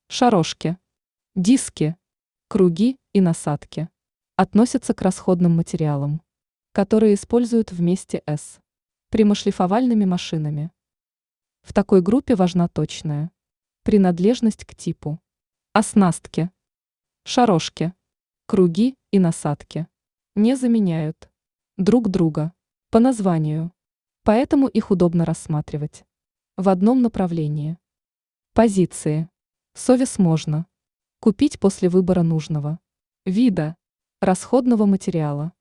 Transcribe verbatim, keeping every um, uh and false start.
Шарошки, диски, круги и насадки относятся к расходным материалам, которые используют вместе с прямошлифовальными машинами. В такой группе важна точная принадлежность к типу. Оснастки, шарошки, круги и насадки не заменяют друг друга по названию, поэтому их удобно рассматривать в одном направлении. Позиции. Совес можно купить после выбора нужного вида расходного материала.